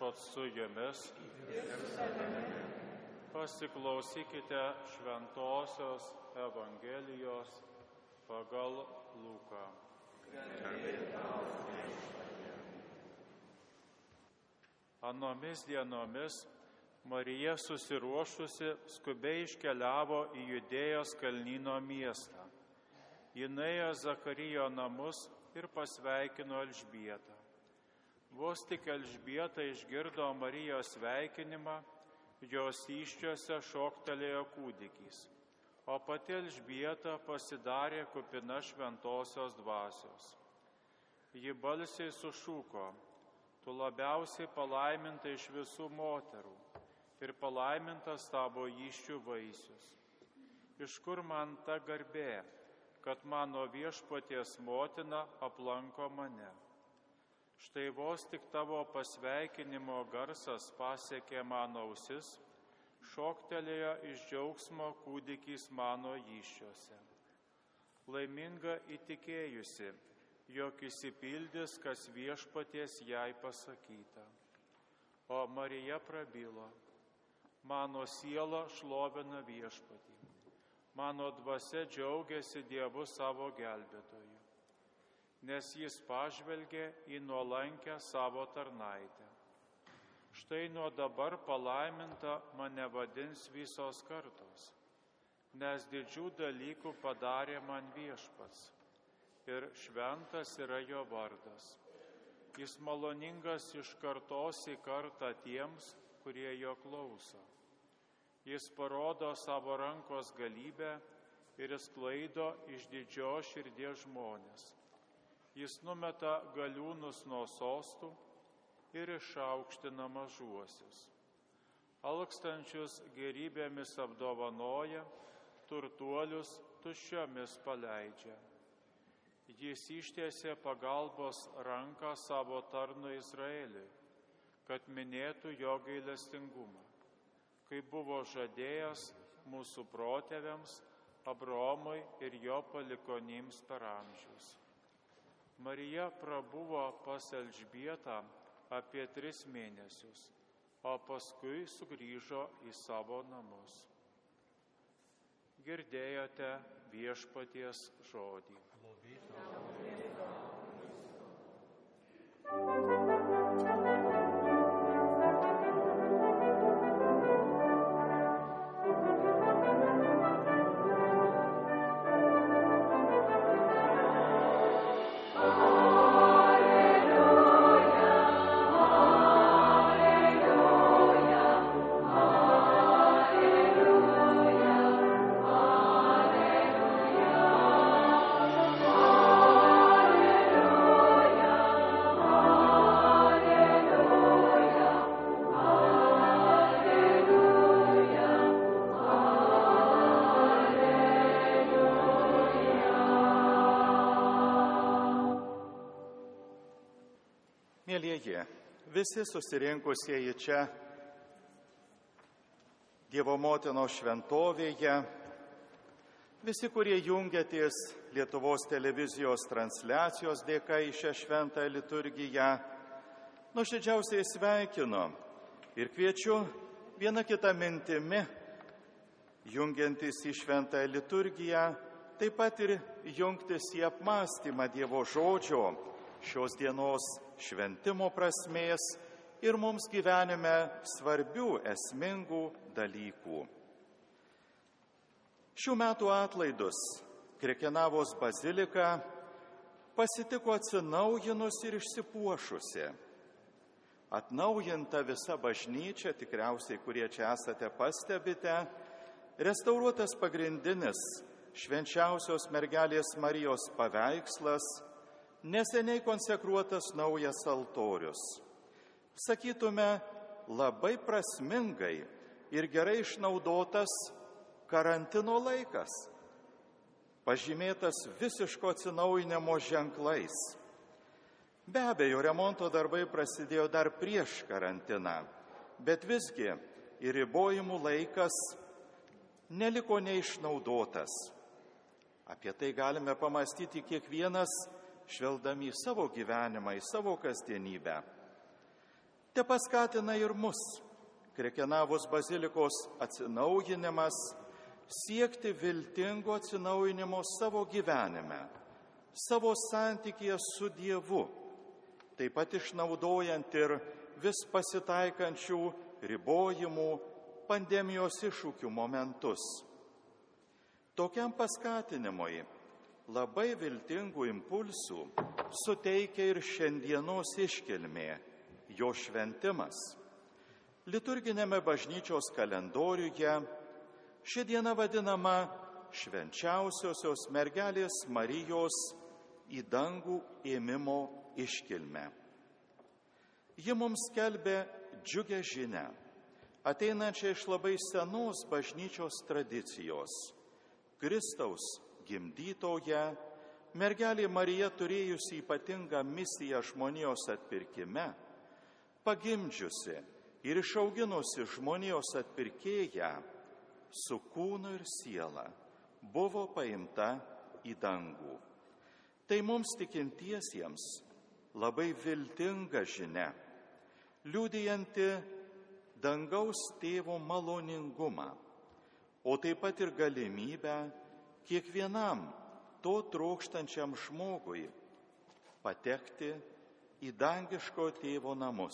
Viešpats su jumis. Pasiklausykite Šventosios Evangelijos pagal Luką. Anomis dienomis Marija susiruošusi skubiai iškeliavo į Judėjos kalnyno miestą. Ji nuėjo Zakarijo namus ir pasveikino Elžbietą. Vos tik Elžbieta išgirdo Marijos sveikinimą, jos įsčiose šoktelėjo kūdikys, o pati Elžbieta pasidarė kupina šventosios dvasios. Ji balsiai sušuko: Tu labiausiai palaiminta iš visų moterų ir palaimintas tavo įsčių vaisius. Iš kur man ta garbė, kad mano Viešpaties motina aplanko mane? Štai vos tik tavo pasveikinimo garsas pasiekė mano ausis, šoktelėjo iš džiaugsmo kūdikys mano įsčiose. Laiminga įtikėjusi, jog išsipildys, kas Viešpaties jai pasakyta. O Marija prabilo: Mano siela šlovina Viešpatį, mano dvasia džiaugiasi Dievu savo gelbėtoju, nes jis pažvelgė į nuolankę savo tarnaitę. Štai nuo dabar palaiminta mane vadins visos kartos, nes didžių dalykų padarė man Viešpats ir šventas yra jo vardas. Jis maloningas iš kartos į kartą tiems, kurie jo klauso. Jis parodo savo rankos galybę ir sklaido iš didžios širdies žmonės. Jis numeta galiūnus nuo sostų ir išaukština mažuosius. Alkstančius gerybėmis apdovanoja, turtuolius tuščiomis paleidžia. Jis ištiesė pagalbos ranką savo tarnui Izraeliui, kad minėtų jo gailestingumą, kaip buvo žadėjęs mūsų protėviams, Abraomui ir jo palikonims per amžius. Marija prabuvo pas Elžbietą apie 3 mėnesius, o paskui sugrįžo į savo namus. Girdėjote Viešpaties žodį. Mielieji, visi susirinkusieji čia Dievo motinos šventovėje, visi, kurie jungiatės Lietuvos televizijos transliacijos dėka į šią šventą liturgiją, nuoširdžiausiai sveikinu ir kviečiu vieną kitą mintimi, jungiantis į šventą liturgiją, taip pat ir jungtis į apmąstymą Dievo žodžio, šios dienos šventimo prasmės ir mums gyvenime svarbių esmingų dalykų. Šių metų atlaidus Krekenavos bazilika pasitiko atsinaujinus ir išsipuošusi. Atnaujinta visa bažnyčia, tikriausiai, kurie čia esate, pastebite, restauruotas pagrindinis švenčiausios mergelės Marijos paveikslas, neseniai konsekruotas naujas altorius. Sakytume, labai prasmingai ir gerai išnaudotas karantino laikas, pažymėtas visiško atsinaujinimo ženklais. Be abejo, remonto darbai prasidėjo dar prieš karantiną, bet visgi ir ribojimų laikas neliko neišnaudotas. Apie tai galime pamastyti kiekvienas, žvelgdami į savo gyvenimą, į savo kasdienybę. Te paskatina ir mus, Krekenavos bazilikos atsinaujinimas, siekti viltingo atsinaujinimo savo gyvenime, savo santykyje su Dievu, taip pat išnaudojant ir vis pasitaikančių ribojimų, pandemijos iššūkių momentus. Tokiam paskatinimui labai viltingų impulsų suteikia ir šiandienos iškilmė, jo šventimas. Liturginėme bažnyčios kalendoriuje ši diena vadinama švenčiausiosios mergelės Marijos į dangų ėmimo iškilme. Ji mums skelbia džiugią žinią, ateinančią iš labai senos bažnyčios tradicijos. Kristaus gimdytoje, mergelė Marija turėjusi ypatingą misiją žmonijos atpirkime, pagimdžiusi ir išauginusi žmonijos atpirkėją, su kūnu ir siela buvo paimta į dangų. Tai mums tikintiesiems labai viltinga žinia, liudijanti dangaus tėvo maloningumą, o taip pat ir galimybę kiekvienam to trokštančiam žmogui patekti į dangiško tėvo namus.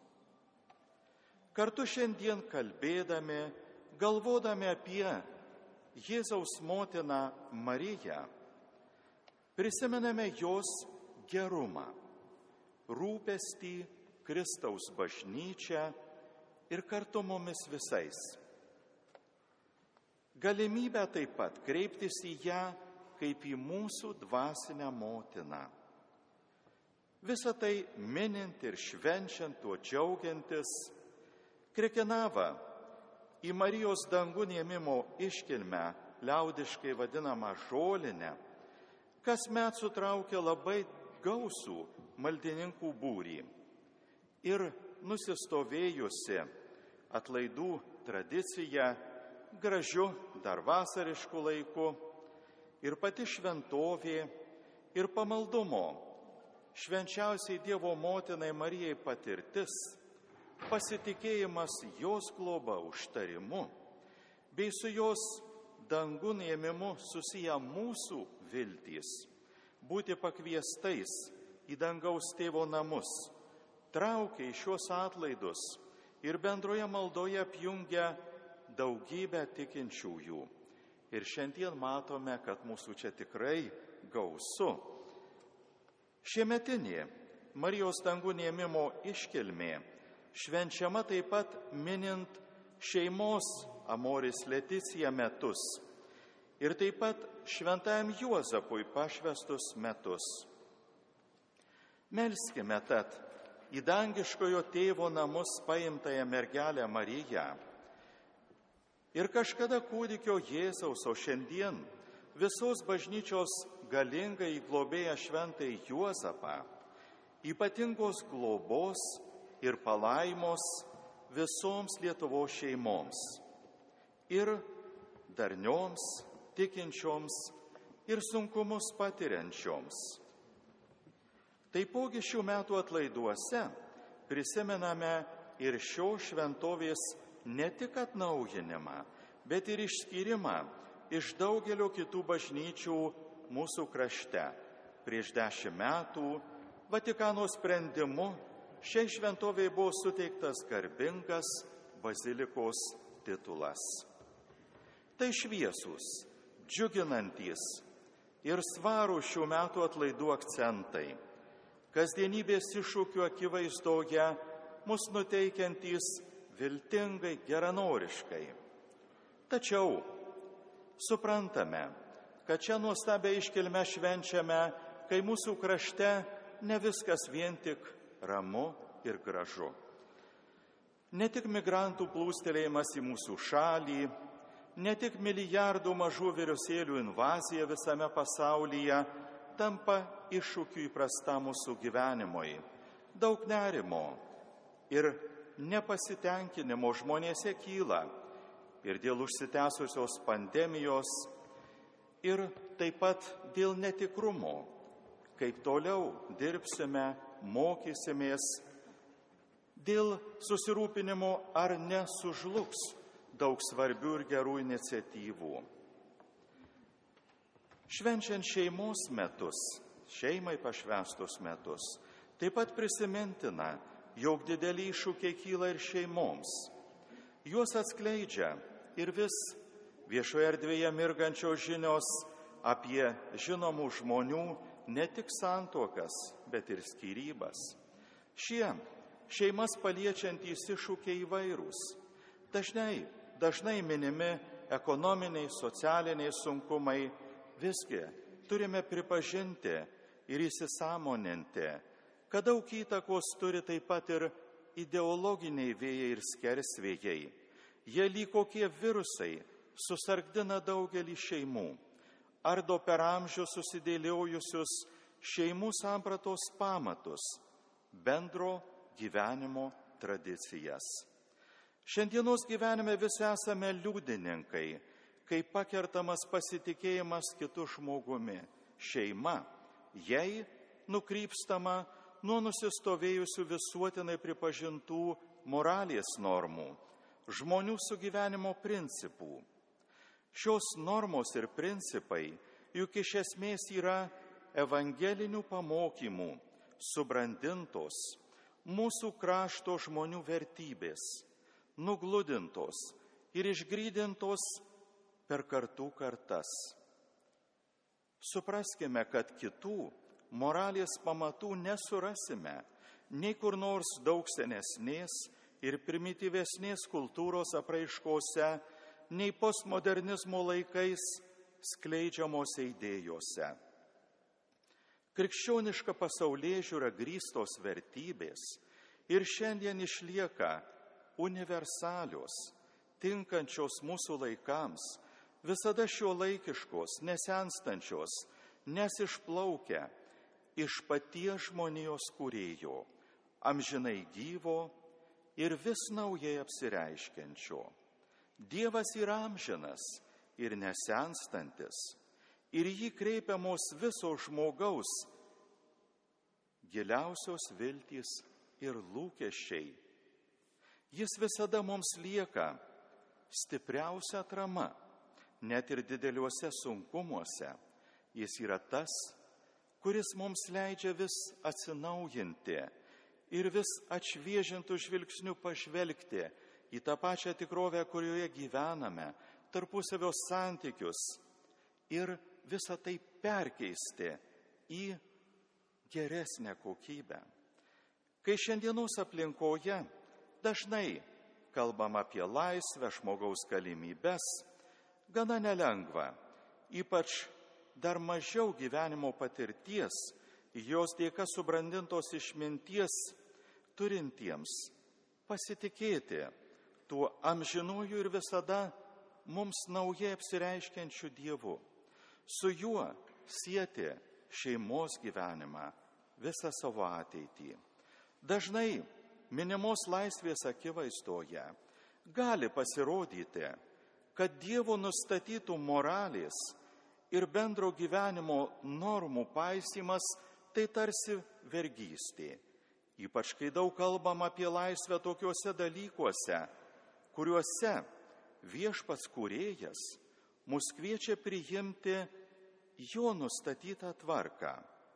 Kartu šiandien kalbėdami, galvodami apie Jėzaus motiną Mariją, prisimename jos gerumą, rūpestį Kristaus bažnyčią ir kartu mumis visais. Galimybę taip pat kreiptis į ją kaip į mūsų dvasinę motiną. Visą tai minint ir švenčiant, tuo džiaugiantis, Krekenava į Marijos dangun ėmimo iškilmę, liaudiškai vadinamą žolinę, kasmet sutraukia labai gausų maldininkų būrį. Ir nusistovėjusi atlaidų tradicija gražiu dar vasarišku laiku ir pati šventovė ir pamaldumo švenčiausiai Dievo motinai Marijai patirtis, pasitikėjimas jos globa užtarimu, bei su jos dangun ėmimu susiję mūsų viltys, būti pakviestais į dangaus tėvo namus, traukia į šios atlaidus ir bendroje maldoje apjungia daugybę tikinčiųjų. Ir šiandien matome, kad mūsų čia tikrai gausu. Šiemetinė Marijos dangun ėmimo iškilmė švenčiama taip pat minint šeimos Amoris Leticija metus ir taip pat šventajam Juozapui pašvestus metus. Melskime tad į dangiškojo tėvo namus paimtąją mergelę Mariją ir kažkada kūdikio Jėzaus, o šiandien visos bažnyčios galingai globėją šventąjį Juozapą, ypatingos globos ir palaimos visoms Lietuvos šeimoms ir darnioms, tikinčioms ir sunkumus patiriančioms. Taipogi šių metų atlaiduose prisimename ir šios šventovės ne tik atnaujinimą, bet ir išskyrimą iš daugelio kitų bažnyčių mūsų krašte. Prieš 10 metų Vatikano sprendimu šiai šventovėje buvo suteiktas garbingas bazilikos titulas. Tai šviesūs, džiuginantys ir svarūs šių metų atlaidų akcentai, kasdienybės iššūkių akivaizdoje mus nuteikiantys viltingai, geranoriškai. Tačiau suprantame, kad čia nuostabią iškilmę švenčiame, kai mūsų krašte ne viskas vien tik ramu ir gražu. Ne tik migrantų plūstelėjimas į mūsų šalį, ne tik milijardų mažų virusėlių invazija visame pasaulyje tampa iššūkiu įprastam mūsų gyvenimui. Daug nerimo ir nepasitenkinimo žmonėse kyla ir dėl užsitęsusios pandemijos, ir taip pat dėl netikrumo, kaip toliau dirbsime, mokysimės, dėl susirūpinimo, ar nesužlugs daug svarbių ir gerų iniciatyvų. Švenčiant šeimos metus, šeimai pašvęstus metus, taip pat prisimintina, jog dideli iššūkiai kyla ir šeimoms. Juos atskleidžia ir vis viešoje erdvėje mirgančios žinios apie žinomų žmonių ne tik santuokas, bet ir skyrybas. Šie šeimas paliečiantys iššūkiai įvairūs. Dažnai minimi ekonominiai, socialiniai sunkumai. Visgi turime pripažinti ir įsisąmoninti, kad daug įtakos turi taip pat ir ideologiniai vėjai ir skersvėjai. Jie lyg kokie virusai susargdina daugelį šeimų, ardo per amžius susidėliojusius šeimų sampratos pamatus, bendro gyvenimo tradicijas. Šiandienos gyvenime visi esame liudininkai, kai pakertamas pasitikėjimas kitu žmogumi, šeima, jai nukrypstama nuo nusistovėjusių visuotinai pripažintų moralės normų, žmonių sugyvenimo principų. Šios normos ir principai juk iš esmės yra evangelinių pamokymų subrandintos mūsų krašto žmonių vertybės, nugludintos ir išgrydintos per kartų kartas. Supraskime, kad kitų moralės pamatų nesurasime nei kur nors daug senesnės ir primityvesnės kultūros apraiškose, nei postmodernizmo laikais skleidžiamose idėjose. Krikščioniška pasaulėžiūra grįstos vertybės ir šiandien išlieka universalios, tinkančios mūsų laikams, visada šiuolaikiškos, nesenstančios, nes išplaukia iš paties žmonijos kūrėjo, amžinai gyvo ir vis naujai apsireiškiančio. Dievas yra amžinas ir nesenstantis, ir jį kreipiamos viso žmogaus giliausios viltys ir lūkesčiai. Jis visada mums lieka stipriausia atrama, net ir dideliuose sunkumuose. Jis yra tas, kuris mums leidžia vis atsinaujinti ir vis atšviežintų žvilgsnių pažvelgti į tą pačią tikrovę, kurioje gyvename, tarpusavio santykius ir visą tai perkeisti į geresnę kokybę. Kai šiandienos aplinkoje dažnai kalbam apie laisvę, žmogaus galimybes, gana nelengva, ypač dar mažiau gyvenimo patirties, jos dėka subrandintos išminties turintiems pasitikėti tuo amžinuoju ir visada mums naujai apsireiškiančiu Dievu. Su juo sieti šeimos gyvenimą, visą savo ateitį. Dažnai minimos laisvės akivaizdoje gali pasirodyti, kad Dievo nustatytų moralės ir bendro gyvenimo normų paisymas tai tarsi vergystė. Ypač kai daug kalbam apie laisvę tokiuose dalykuose, kuriuose viešpats kūrėjas mus kviečia priimti jo nustatytą tvarką,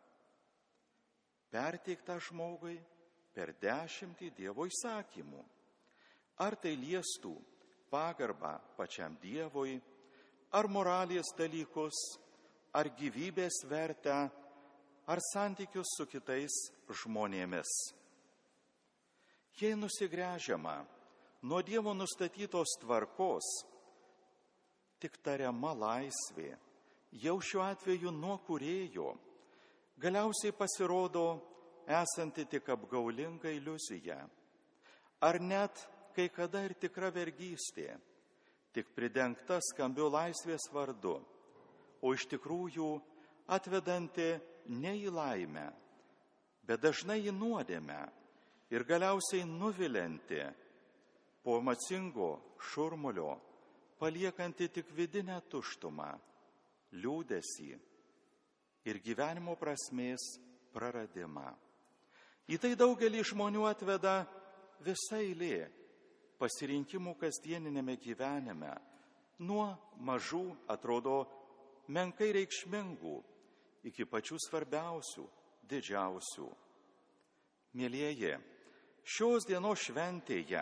perteiktą žmogui per 10 Dievo įsakymų. Ar tai liestų pagarbą pačiam Dievui, ar moralės dalykus, ar gyvybės vertę, ar santykius su kitais žmonėmis. Jei nusigręžiama nuo Dievo nustatytos tvarkos, tik tariama laisvė, jau šiuo atveju nuo kūrėjo, galiausiai pasirodo esanti tik apgaulinga iliuzija, ar net kai kada ir tikra vergystė, tik pridengta skambiu laisvės vardu, o iš tikrųjų atvedanti ne į laimę, bet dažnai į nuodėmę ir galiausiai nuvilianti po emocingo šurmulio, paliekanti tik vidinę tuštumą, liūdesį ir gyvenimo prasmės praradimą. Į tai daugelį žmonių atveda visa eilė pasirinkimų kasdieninėme gyvenime, nuo mažų, atrodo, menkai reikšmingų, iki pačių svarbiausių, didžiausių. Mielieji, šios dienos šventėje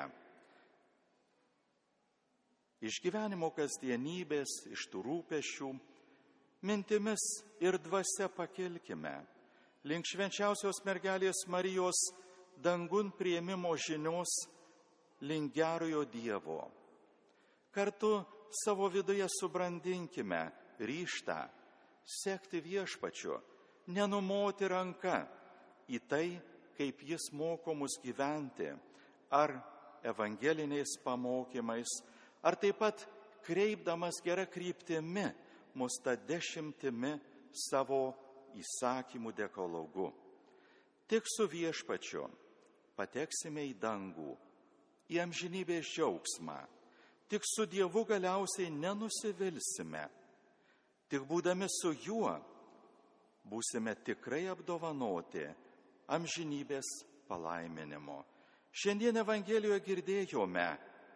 iš gyvenimo kasdienybės, iš tų rūpesčių, mintimis ir dvasia pakilkime link švenčiausios mergelės Marijos dangun priėmimo žinios, link gerojo Dievo. Kartu savo viduje subrandinkime ryžtą sekti Viešpačiu, nenumoti ranka į tai, kaip jis moko mus gyventi, ar evangeliniais pamokymais, ar taip pat kreipdamas gerą kryptimi mus tą 10 savo įsakymų dekalogu. Tik su Viešpačiu pateksime į dangų, į amžinybės džiaugsmą. Tik su Dievu galiausiai nenusivilsime. Tik būdami su juo būsime tikrai apdovanoti amžinybės palaiminimo. Šiandien Evangelijoje girdėjome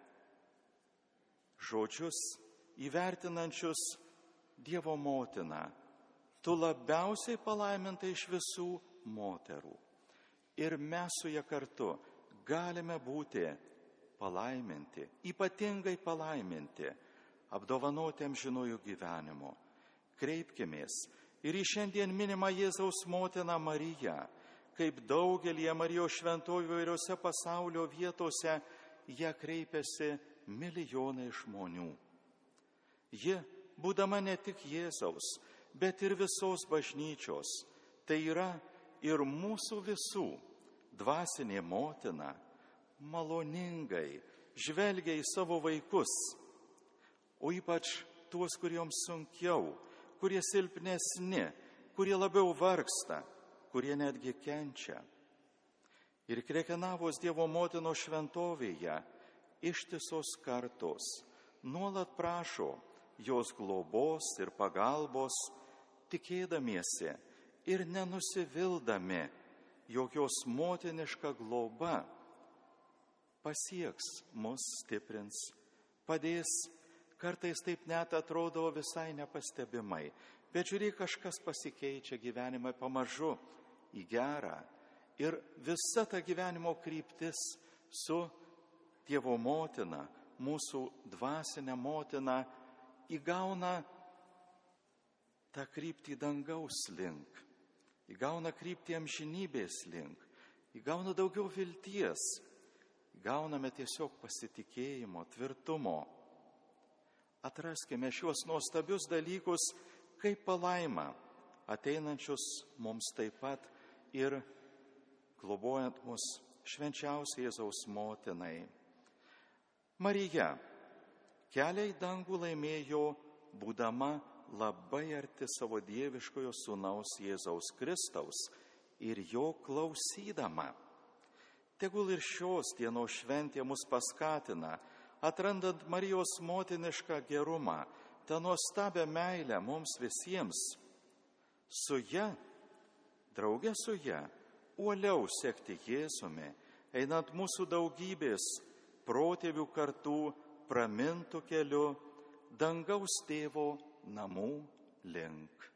žodžius įvertinančius Dievo motiną. Tu labiausiai palaiminta iš visų moterų. Ir mes su ja kartu galime būti palaiminti, ypatingai palaiminti, apdovanoti amžinųjų gyvenimo. Kreipkimės ir į šiandien minimą Jėzaus motiną Mariją, kaip daugelie Marijos šventojų įvairiose pasaulio vietose ją kreipiasi milijonai žmonių. Ji, būdama ne tik Jėzaus, bet ir visos bažnyčios, tai yra ir mūsų visų dvasinė motina, maloningai žvelgia į savo vaikus, o ypač tuos, kuriems sunkiau, kurie silpnesni, kurie labiau vargsta, kurie netgi kenčia. Ir Krekenavos Dievo motinos šventovėje ištisos kartos nuolat prašo jos globos ir pagalbos, tikėdamiesi ir nenusivildami, jog jos motiniška globa pasieks mus, stiprins, padės, kartais taip net atrodo visai nepastebimai, bet žiūrėk, kažkas pasikeičia gyvenime pamažu į gerą ir visa ta gyvenimo kryptis su Dievo motina, mūsų dvasinė motina, įgauna tą kryptį dangaus link, įgauna kryptį amžinybės link, įgauna daugiau vilties, įgauname tiesiog pasitikėjimo, tvirtumo. Atraskime šiuos nuostabius dalykus kaip palaimą, ateinančius mums taip pat ir globojant mus švenčiausiai Jėzaus motinai. Marija kelią į dangų laimėjo, būdama labai arti savo dieviškojo sūnaus Jėzaus Kristaus ir jo klausydama. Tegul ir šios dienos šventė mus paskatina, atrandant Marijos motinišką gerumą, tą nuostabią meilę mums visiems. Su ja, drauge su ja, uoliau sekti Jėzumi, einant mūsų daugybės protėvių kartų pramintų keliu dangaus tėvo namų link.